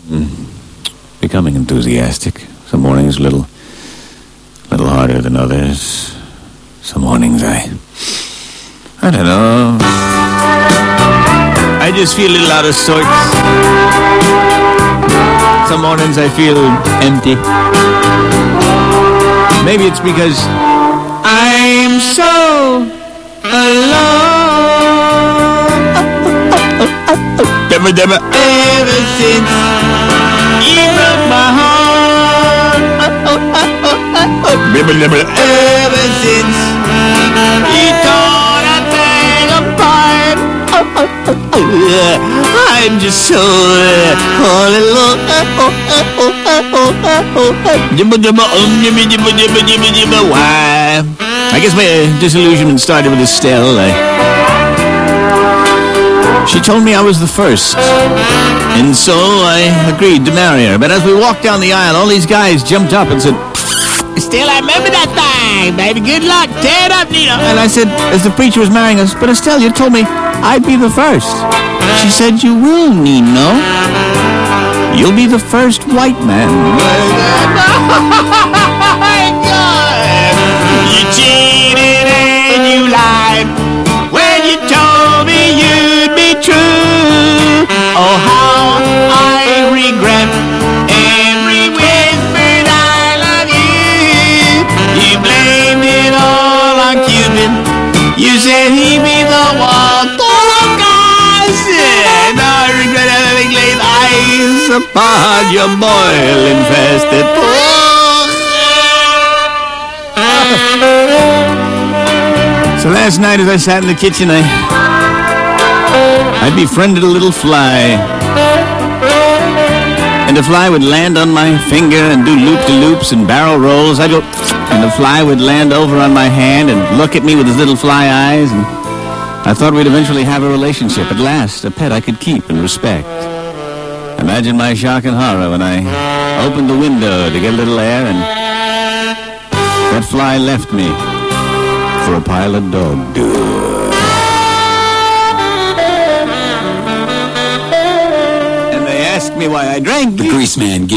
becoming enthusiastic. Some mornings a little harder than others. Some mornings I don't know. I just feel a little out of sorts. Some mornings I feel empty. Maybe it's because I'm so alone. Ever since you broke my heart. Ever since you tore that thing apart. I'm just so all alone. Why? I guess my disillusionment started with Estelle. She told me I was the first, and so I agreed to marry her. But as we walked down the aisle, all these guys jumped up and said, Estelle, I remember that thing, baby. Good luck. Tear it up, Nino. And I said, as the preacher was marrying us, but Estelle, you told me I'd be the first. She said, you will, Nino. You'll be the first white man. You cheated and you lied when you told me you'd be true. Oh, how I regret every whispered I love you. You blamed it all on Cupid. You said he'd be the one to look us. And I regret having laid eyes upon your boil-infested So last night as I sat in the kitchen, I befriended a little fly. And the fly would land on my finger and do loop-de-loops and barrel rolls. I'd go, and the fly would land over on my hand and look at me with his little fly eyes. And I thought we'd eventually have a relationship. At last, a pet I could keep and respect. Imagine my shock and horror when I opened the window to get a little air and that fly left me for a pile of dog doo. And they asked me why I drank. The Grease Man gives